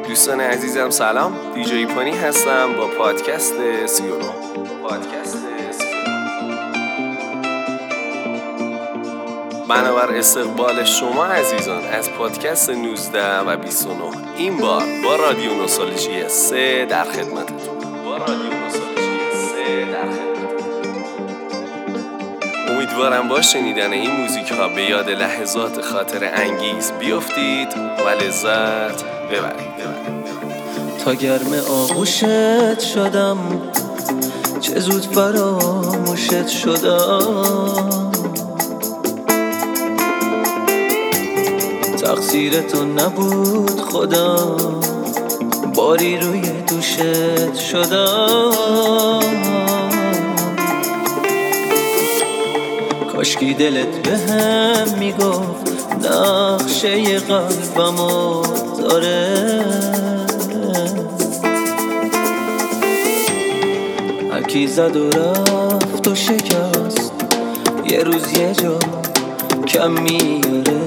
دوستان عزیزم سلام، دیجی پانی هستم با پادکست 39. بنابر استقبال شما عزیزان از پادکست 19 و 29 این بار با رادیو نوستالژی 3 در خدمتتون. امیدوارم با شنیدن این موزیک ها به یاد لحظات خاطر انگیز بیافتید و لذت ببرید. تا گرم آغوشت شدم چه زود فراموشت شدم، تقصیر تو نبود خدا، باری روی دوشت شدم. کاشکی دلت به هم میگفت نقشه قلبمو داره، هرکی زد و رفت و شکست یه روز یه جا کم میاره،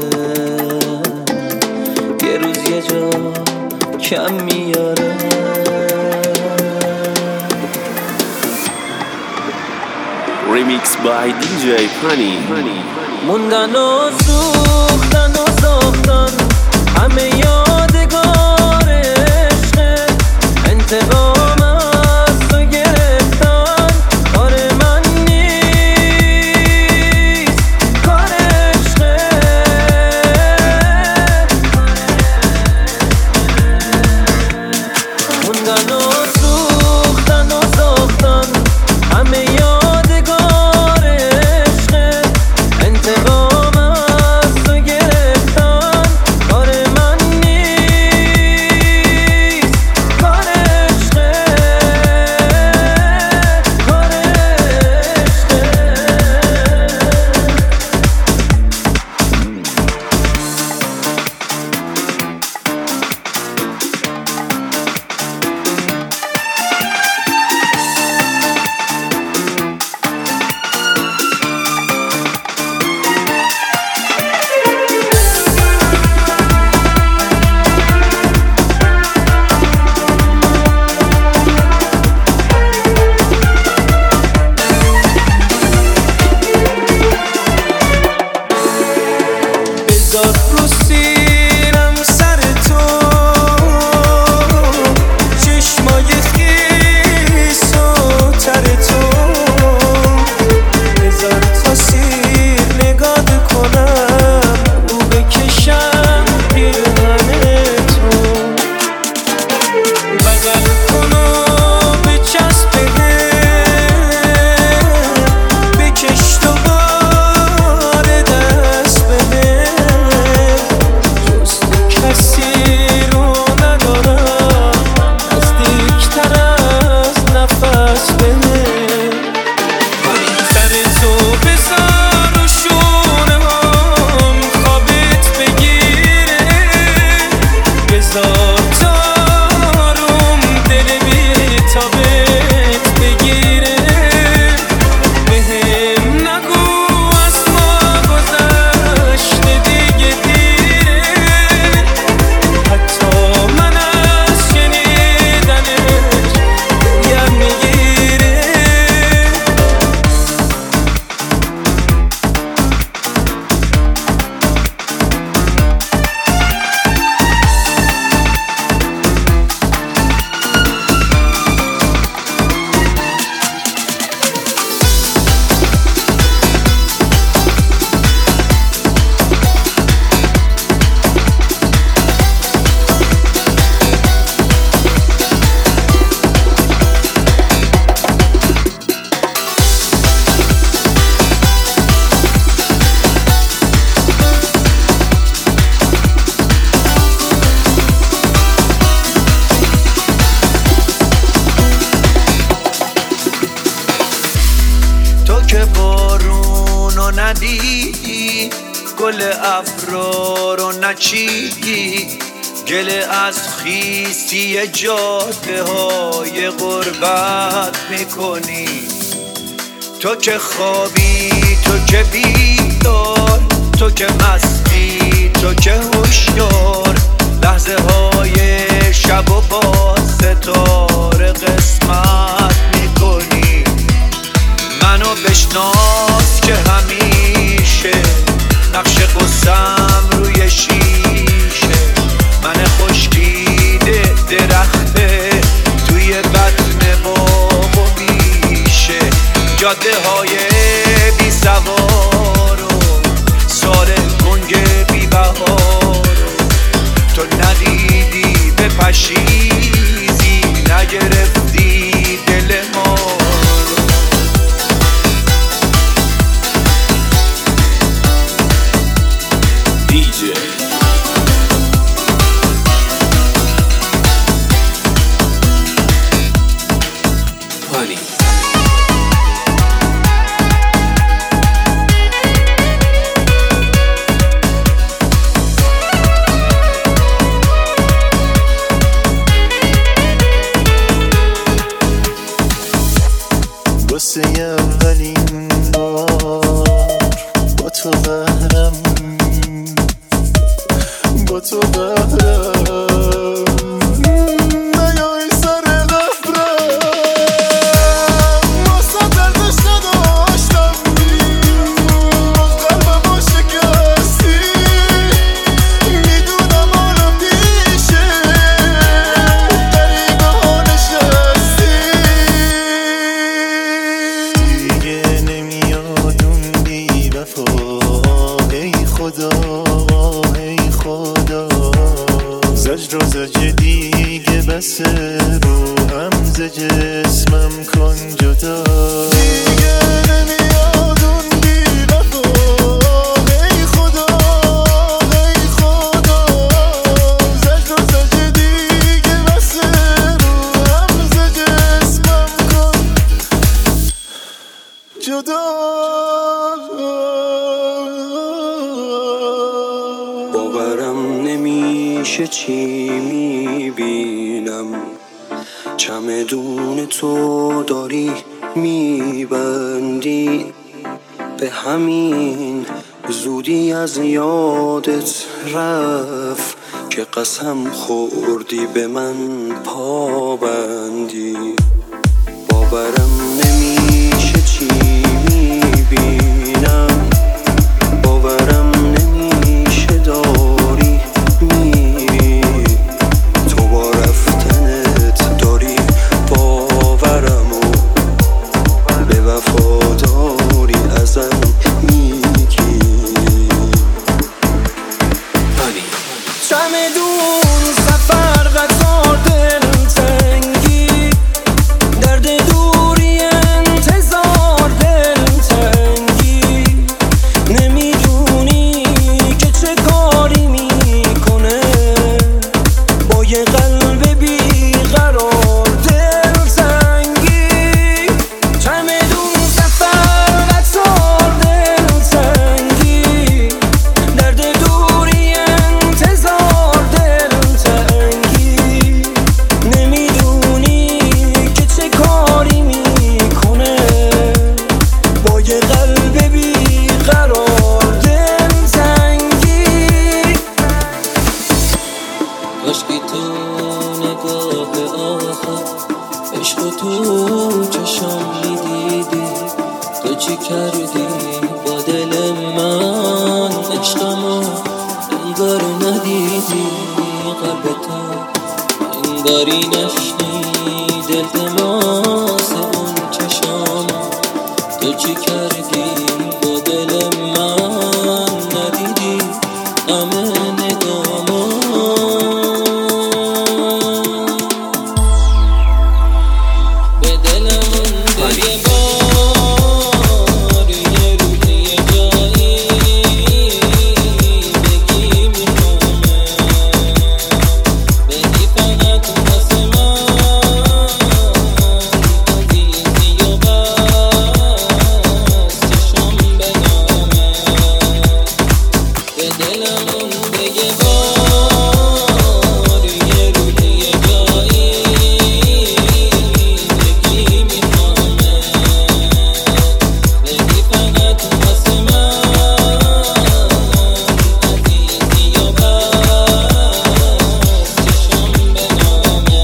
یه روز یه جا کم میاره. Remix by DJ Pani. موندن و سوختن و ساختن همه یادگار عشق، انتقام از تو گرفتن کار من نیست، کار عشقه. موندن و سوختن و ساختن همه ندیدی، گل ابرا رو نچیدی، گله از خیستی جاده های غربت میکنی. تو که خوابی، تو که بیدار، تو که مستی، تو که هوشیار، لحظه های با تو بهرم نیایی سر قبرم واسه دردش نداشتم باز قلبمو شکستی میدونم حالم پیشه غریبه ها نشستی دیگه نمیاد اون بی وفا ای خدا ای خدا زجر و زجر دیگه بسه رو هم ز جسمم کن جدا دیگه نمیاد اون بی وفا ای خدا ای خدا زجر و زجر دیگه بسه رو هم ز جسمم کن جدا باورم نمیشه چی میبینم چمدون تو داری میبندی به همین زودی از یادت رفت که قسم خوردی به من پابندی باورم نمیشه چی میبینم باورم نمیشه داری میری تو با رفتنت داری باورمو به وفاداری ازم میگیری چمدون سفر قطار دلتنگی درد دوری انتظار دلتنگی نمیدونی که چه کاری میکنه با یه قلب بیقرار دلتنگی چمدون سفر قطار دلتنگی درد دوری انتظار دلتنگی نمیدونی که چه کاری میکنه با یه قلب بیقرار دلتنگی عشقی تو نگاه آخر عشق تو چشم میدیدی تو چی کردی با دل من عشقمو انگار ندیدی قلب تو انگاری نشنید التماس اون چشام تو چی کردی با دل من ندیدی همه نگامو به دلمون دیگه بار یه روز یه جایی بگی میخوامه بدی فقط واسه من عزیزی و بس چشم بنامه به دلمون دیگه بار یه روز یه جایی بگی میخوامه بدی فقط واسه من عزیزی و بس چشم بنامه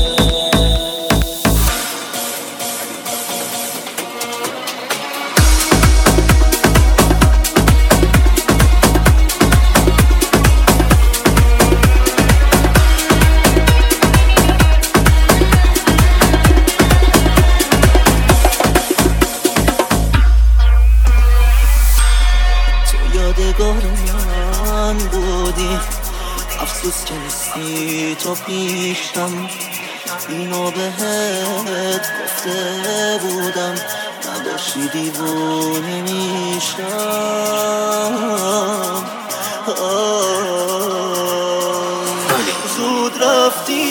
تو یادگار من بودی افسوس که نیستی تو پیشم اینو بهت گفته بودم نباشی دیوونه میشم زود رفتی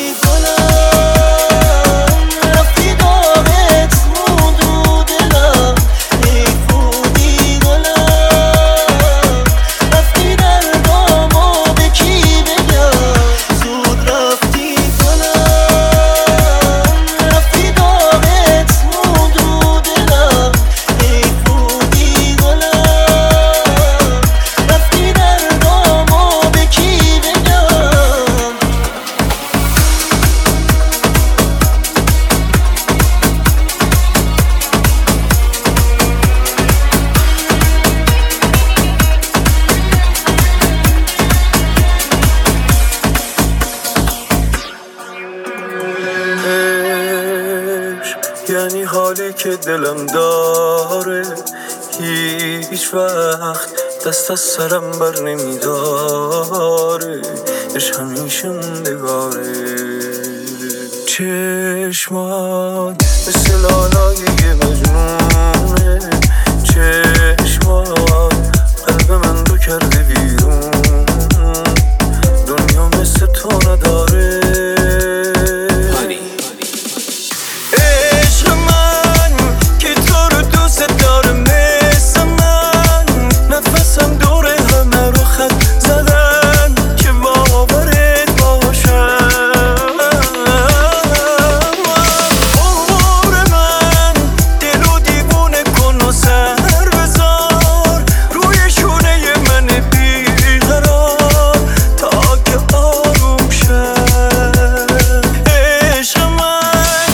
گلم رفتی دارت موندو دلم ای بودی گلم رفتی در دامو به کی بگم زود رفتی گلم رفتی دارت موندو دلم ای بودی گلم رفتی در دامو به کی بگم که دلم داره هیچ وقت دست از سرم بر نمیداره، عشق همیشه موندگاره. چشمات مثل لالای یه مجنونه، چشمات قلب من رو کرده بیرون، دنیا مثل تو نداره. عشق من که تو رو دوست داره مثل من، نفسم دوره همه رو خط زدن که باورت باشم. عمر من دلو دیوونه کن و سر بذار روی شونه من بیقرار تا که آروم شد. عشق من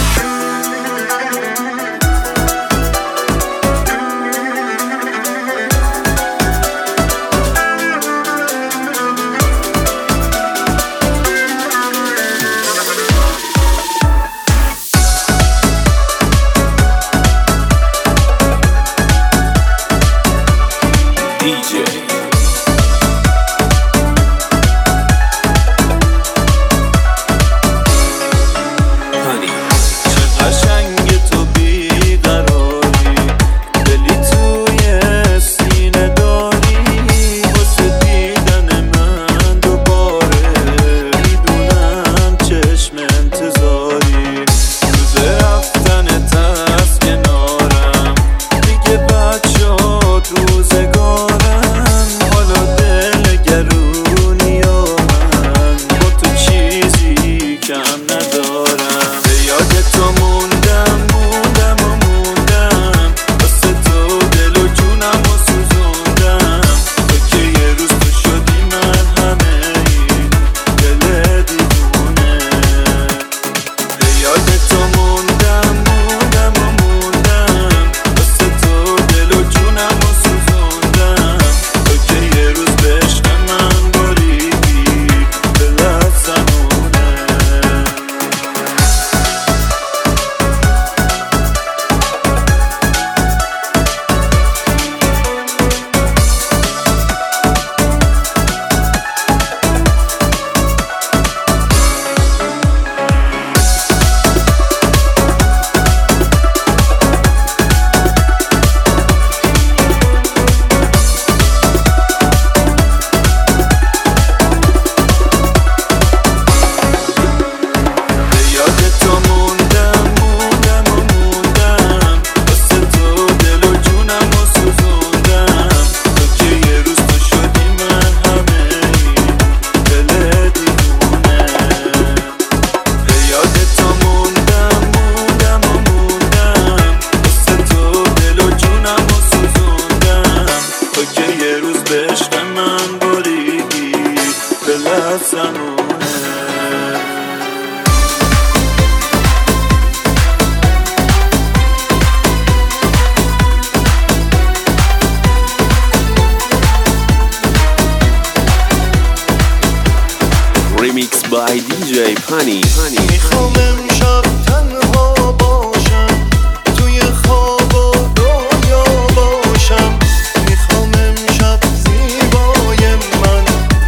Remix by DJ Pani. میخوام امشب تنها باشم، توی خواب و رویا باشم. میخوام امشب زیبای من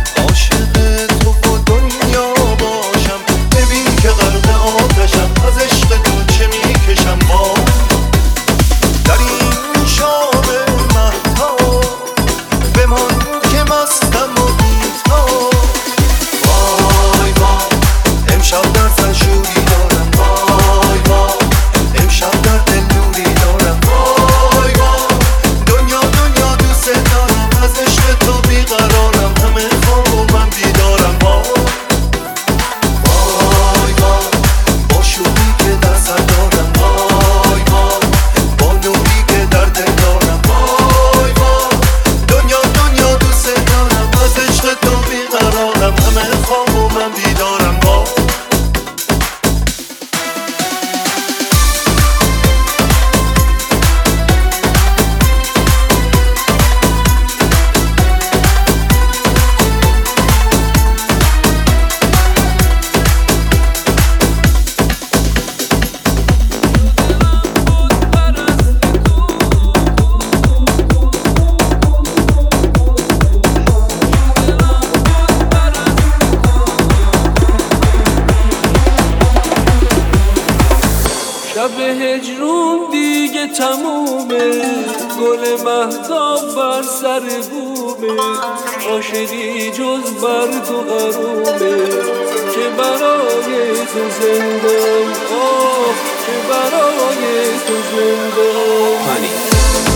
عاشق تو و دنیا باشم. ببین که غرق آتشم، از عشق تو چه میکشم. با در این شام مهتاب بمان که مستم و بی‌تاب. امشب در سرشوری دارم تمومه، گل مهتاب بر سر بومه، عاشقی جز بر تو غرومه، که برای تو زندم، آه که برای تو زندم.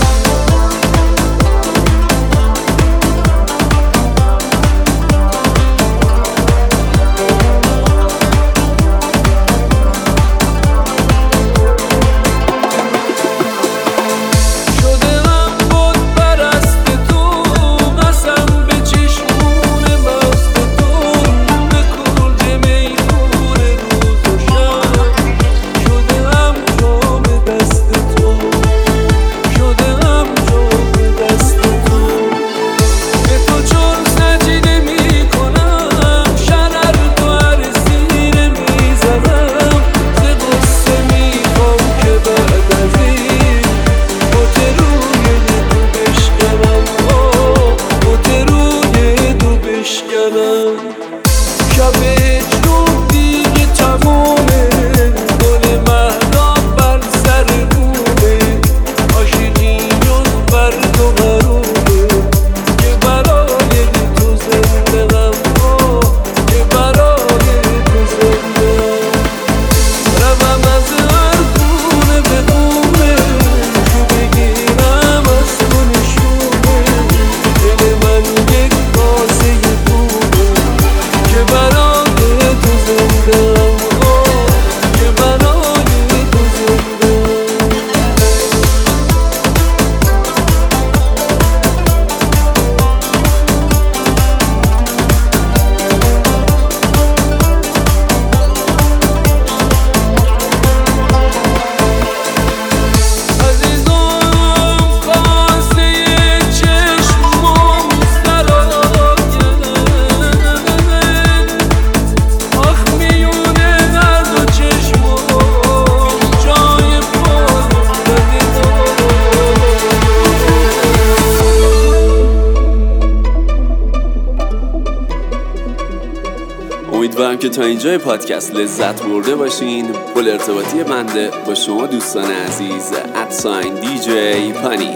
امیدوارم که تا اینجای پادکست لذت برده باشین. پل ارتباطی بنده با شما دوستان عزیز @DJ پانی.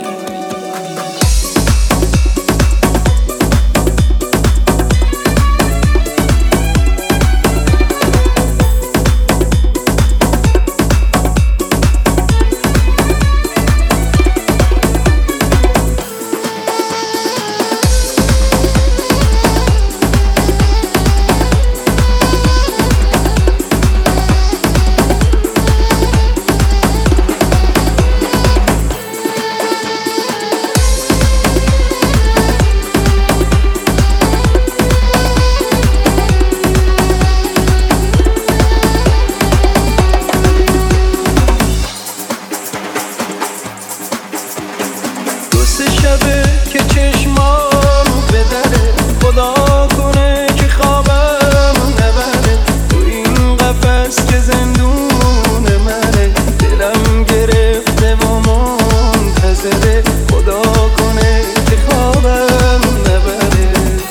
که چشمام به دره، خدا کنه که خوابم نبره، تو این قفس که زندون منه، دلم گرفته و منتظره، خدا کنه که خوابم نبره.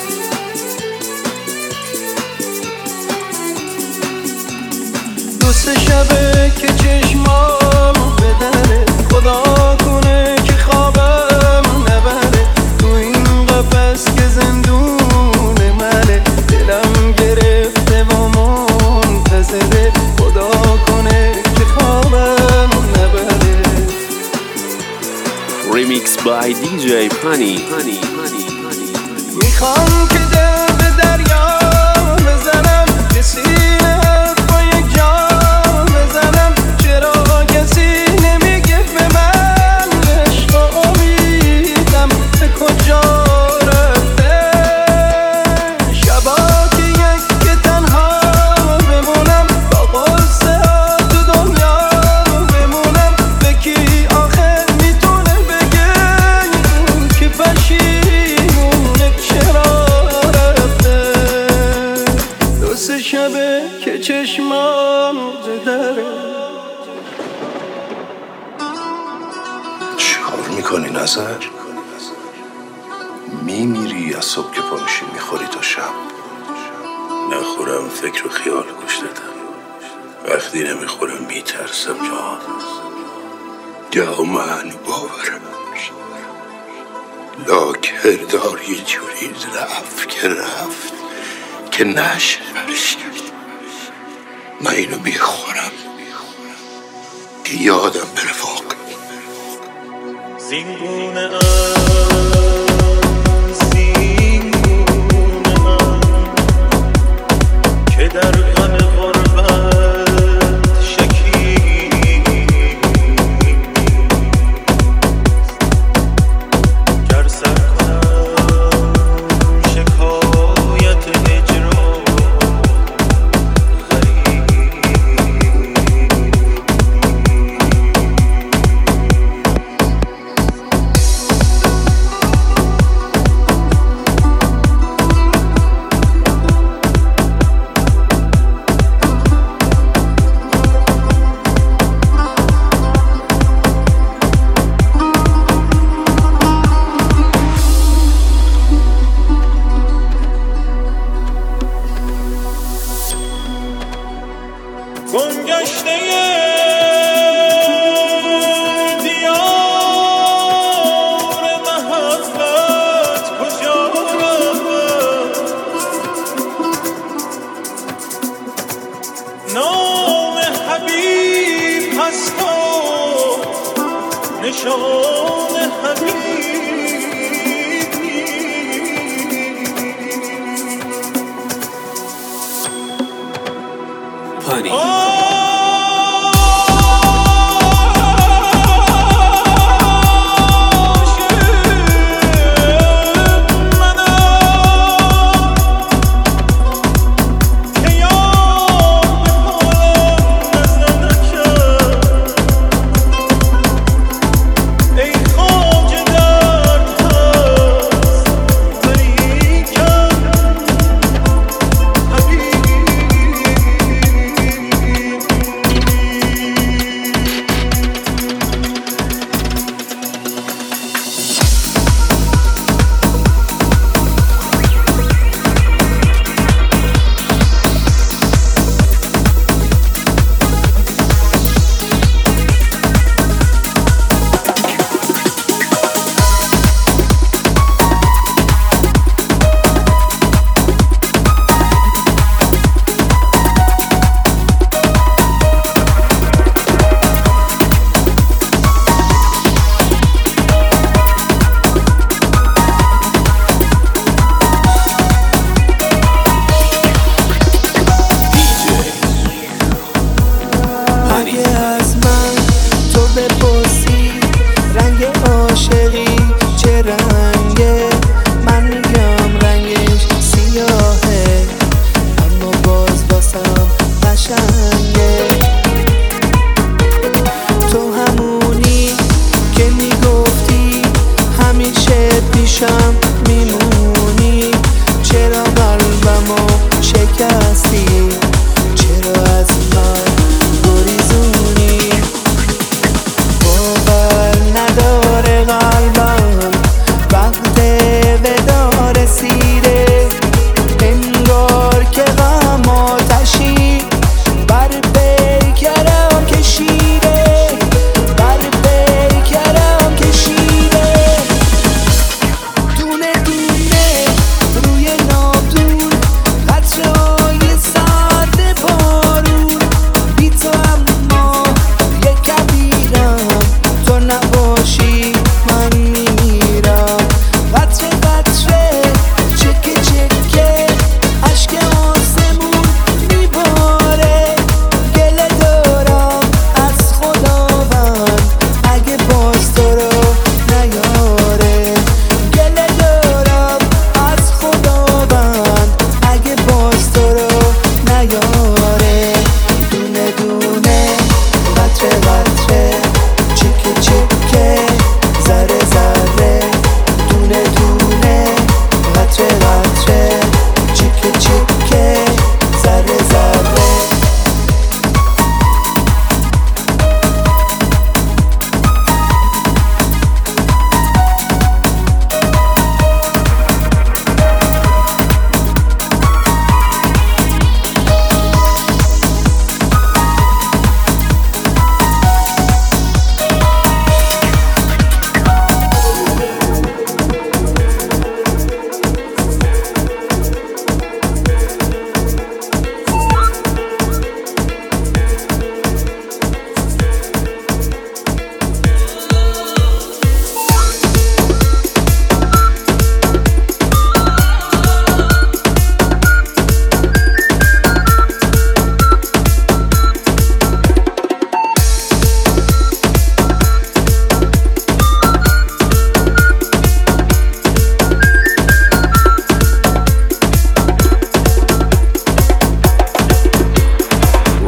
دو سه شبه که چشمام به دره، خدا کنه که خوابم نبره، تو این قفس که زندون منه، دلم گرفته و منتظره، خدا کنه که خوابم نبره. Remix by DJ Pani. میخوام که دل به دریا بزنم، که سینه حرفای جان بزنم، چرا کسی نمیگه به من عشق امیدم به کجا رفته. شبا که یک که تنها بمونم، با قصه ها تو دنیا بمونم، به کی آخر میتونه بگه که پشیمونه چرا رفته. دو سه شبه که چشمام دره. چیکار میکنی نظر؟ میمیری از صبح که پا میشی میخوری تا شب. نخورم فکر و خیال گوش دادم، وقتی نمیخورم میترسم جان. یا من باورم لا کردار یه جوری رفت که نشه من اینو میخورم که یادم بره واقع زینگونه که در غم غربت شکیست گر سر کنم شکایت اجرا گمگشته دیار محبت کجا رفت نام حبیب هست و نشان حبیب پانی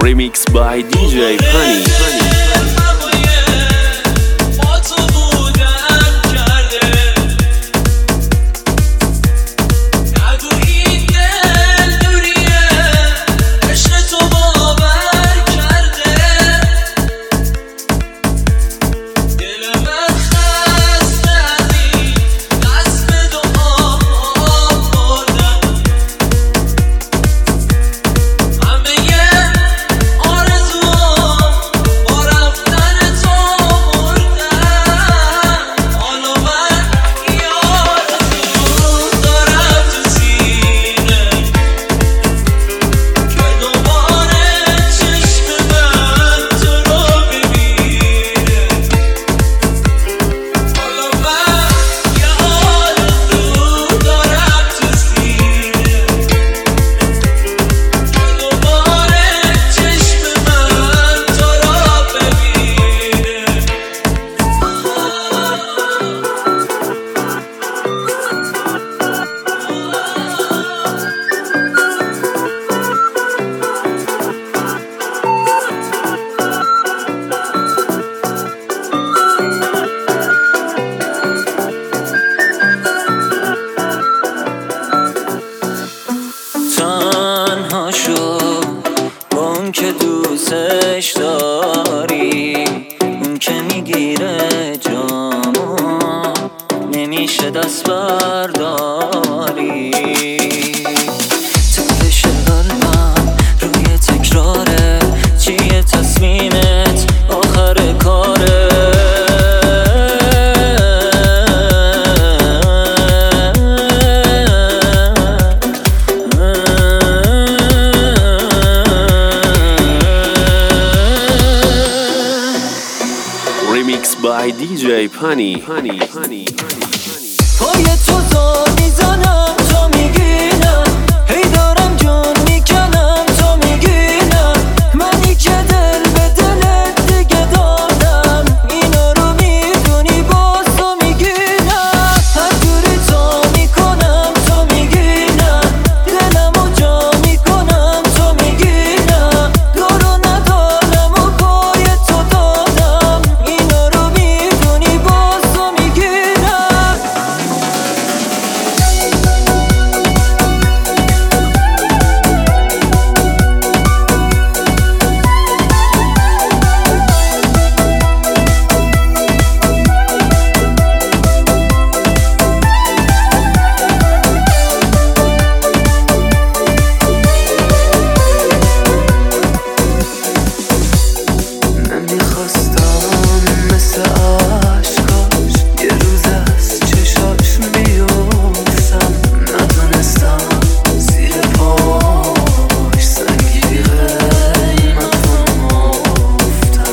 Remix by DJ Pani. که دوستش داری، اون که میگیره جامو نمیشه دست برداری. تپش قلبم روی تکراره، چیه تصمیمت آخر کاره؟ Remix by DJ Pani. پای تو زار میزنم تا میگینم، هی دارم جون میکنم تا میگینم. منی که دل به دلت دیگه دادم، اینا رو میدونی باز تو میگینم. هر جوری تا میکنم تا میگینم، دلمو جا میکنم تا میگینم. دارو ندارم و پای تو دادم، اینا رو میدونی باز تو میگینم. نمیخواستم مثل عشقاش یه روز از چشاش بیفتم، ندونستم زیر پاش سنگی قیمتم افتم.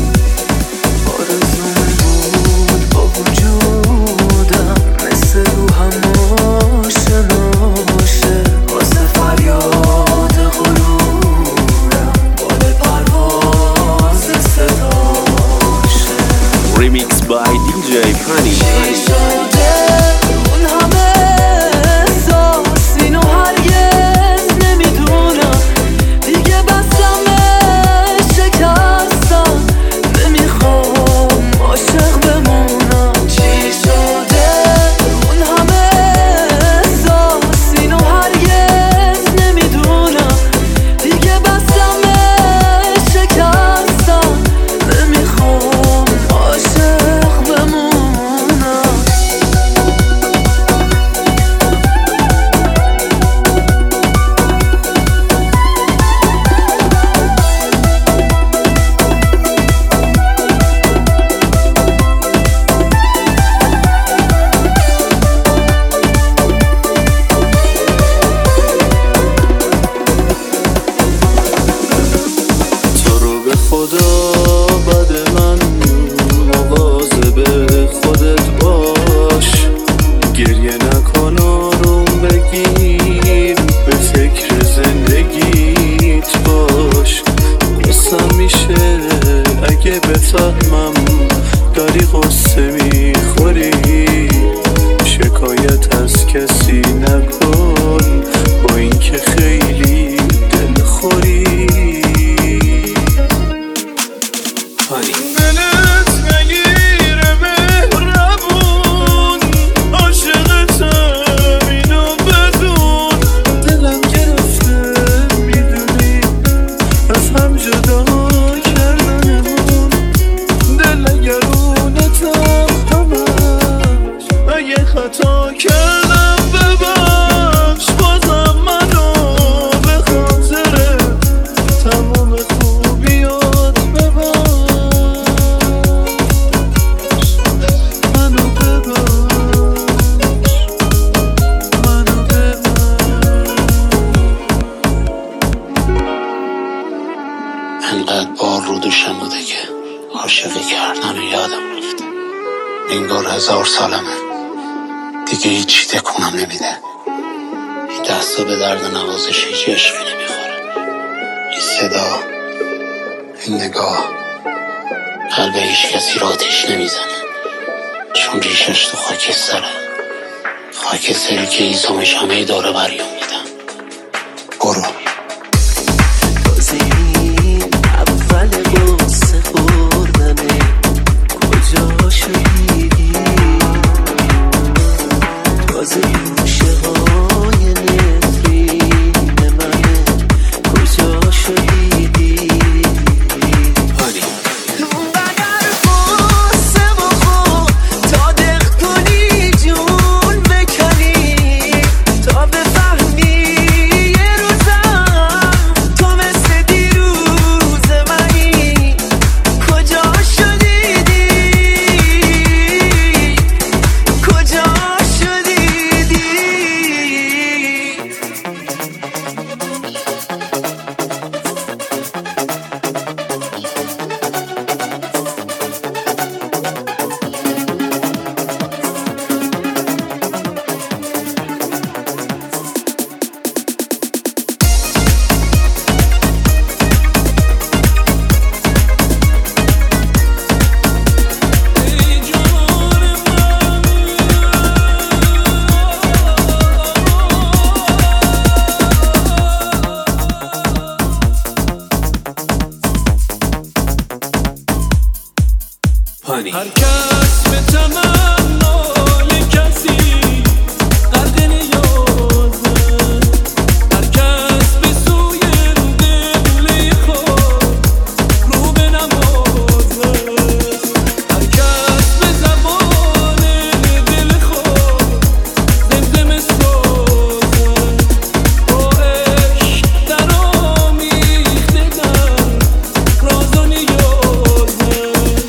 آرزوم بود با وجودم مثل روحم آشناشه، واسه فریاد غرورم بال پرواز صداشه. Remix by DJ Pani. شده اون همه احساس، اینو هرگز نمیدونم. دیگه بسمه شکستم، نمیخوام عاشق بمونم. چی شده اون همه احساس، اینو هرگز نمیدونم. دیگه بسمه شکستم، نمیخوام عاشق بمونم. تو رو به خدا بد من مواظب خودت باش، گریه نکن آروم بگیر، به فکر زندگیت باش. قصه میشه اگه بفهمم داری قصه میخوری، شکایت از کسی نکن با اینکه خیلی دلخوری. انقدر بار رو دوشم بوده که عاشقی کردن و یادم رفته. انگار 1000 سالمه، دیگه هیچی تکونم نمیده. این دستا به درد نوازش هیچ عشقی نمیخوره. این صدا، این نگاه، قلب هیچ کسی را آتیش نمیزنه، چون ریشش تو خاکستره، خاکستری که ایزامش همه داره بریان میدن. برو اول بوسه خوردنه کجا شدی، تازه گوشه های نفرین منه کجا شدی. اونقدر بوسه بخور تا دق کنی جون بکنی، تا بفهمی یه روزم تو مثل دیروز منی کجا شدیدی، کجا شدیدی. هر کس به تمنای کسی غرق نیازه، هر کس به سوی دل خود رو به نمازه، هر کس به زبان دل خود زمزمه سازه، با عشق در آمیختگان راز و نیازه.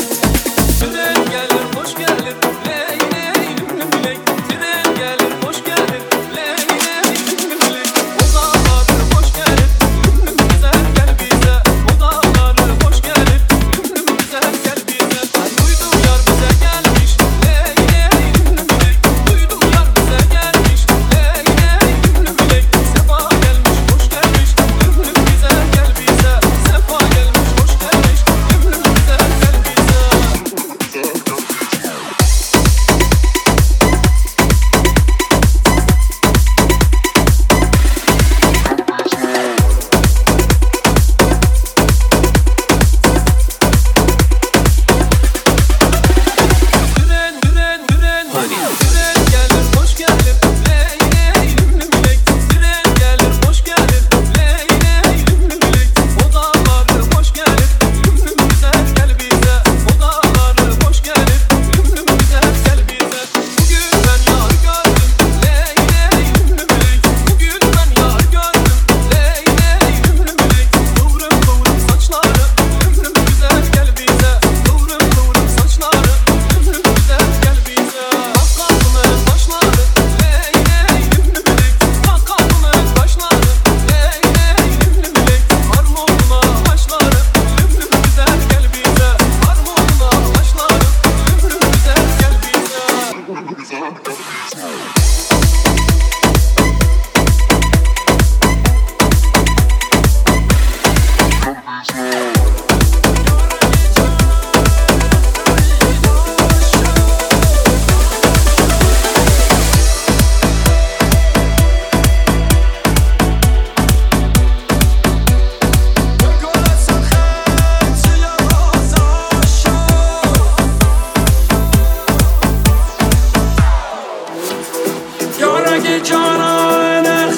جانان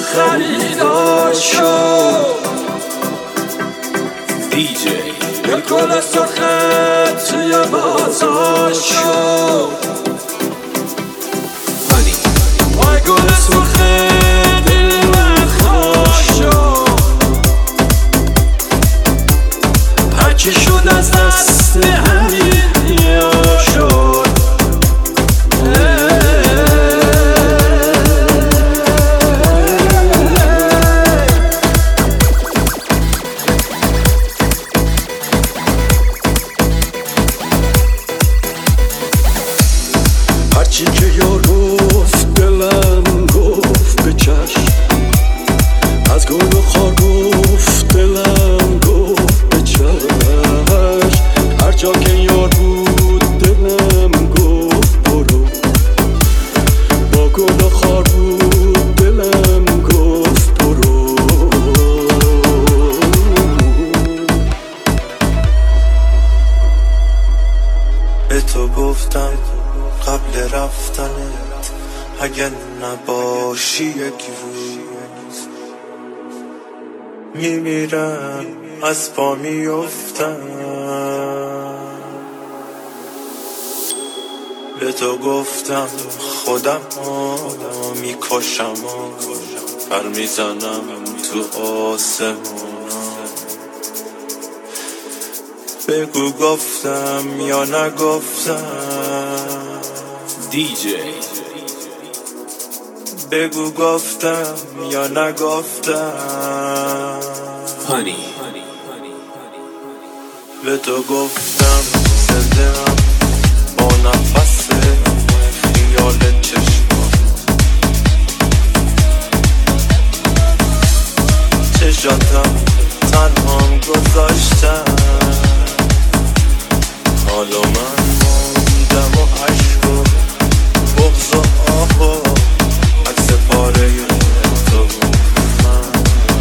خریدار شد دیجی به گل سرخت توی بازار شد وای گل سرخت دل من خوش شد هرچی شد از دست همین یا شد گفت دلم گفت به چشم، هر جا که یار بود دلم گفت برو، با گل و خار بود دلم گفت برو. به تو گفتم قبل رفتنت اگه نباشی یک روز میمیرم از پا میفتم. به تو گفتم خودم میکشم پر میزنم تو آسمون. بگو گفتم یا نگفتم، دیجی بگو گفتم یا نگفتم. هانی به تو گفتم زنده‌ام با نفس خیال چشمات، چشاتم تنهام گذاشتم. حالا من موندم و عشق و بغض و آه و عکس پاره تو من.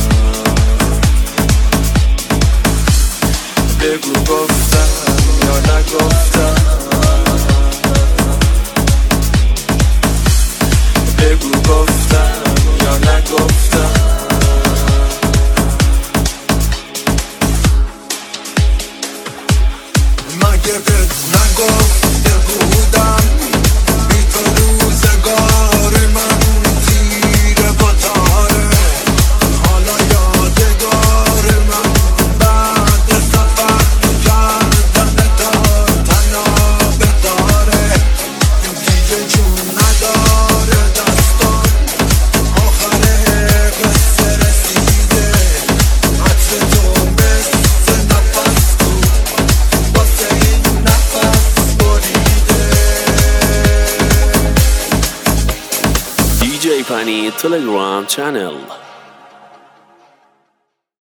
بگو گفتم یا نگفتم، بگو گفتم یا نگفتم. مگه بهت نگفته بودم بی تو روزگار من تیره با تاره، حالا یادگار من بعد سفر کردن تا تنابه داره. دیگه جون نداره دستان، آخر قصه رسیده. عکس تو مثل نفس بود واسه این نفس بریده. دیجی پنی تلگرام چنل